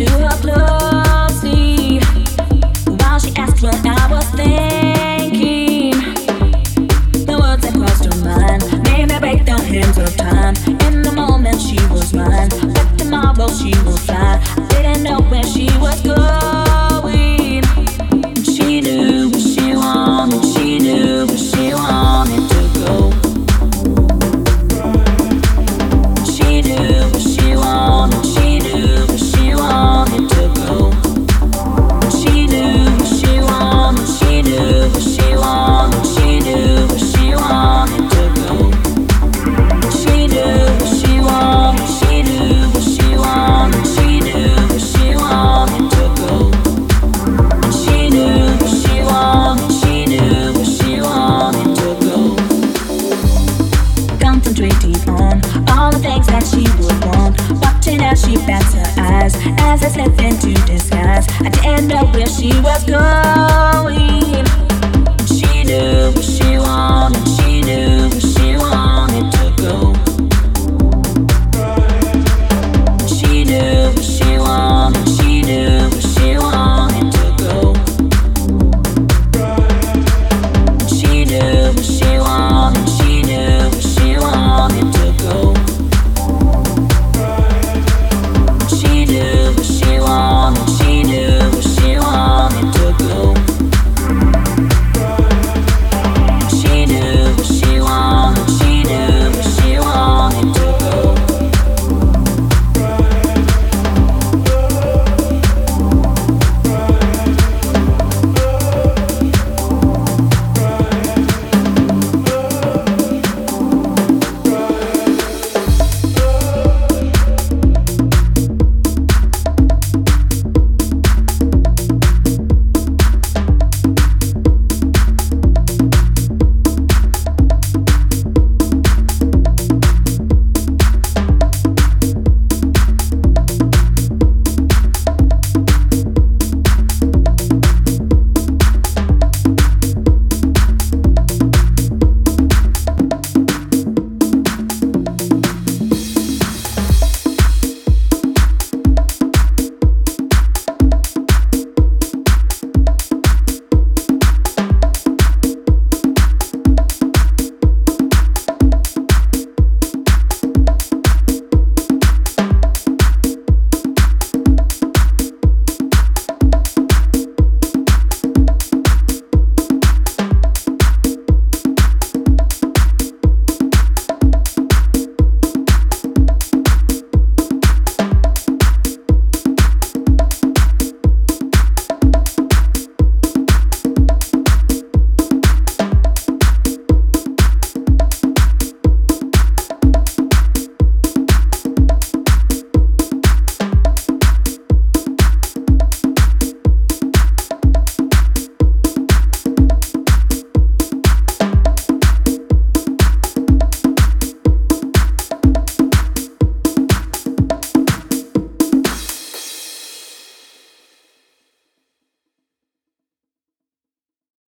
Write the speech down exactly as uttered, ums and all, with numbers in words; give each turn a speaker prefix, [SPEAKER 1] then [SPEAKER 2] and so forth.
[SPEAKER 1] to her closely while she asked what I was thinking. The words that crossed her mind made me break the hands of time. In the moment she was mine, but tomorrow she will fly. I didn't know where she was going. She knew what she wanted, she knew where she wanted to go. She knew what she wanted, she knew where she wanted to go. She knew what she wanted, she knew what she wanted, she knew where she wanted to go. She knew what she wanted, she knew what she wanted, she knew where she wanted to go. She knew what she wanted, she knew where she wanted to go. Concentrating on all the things that she would want, watching as she bats her eyes as I slipped into disguise. I didn't know where she was going.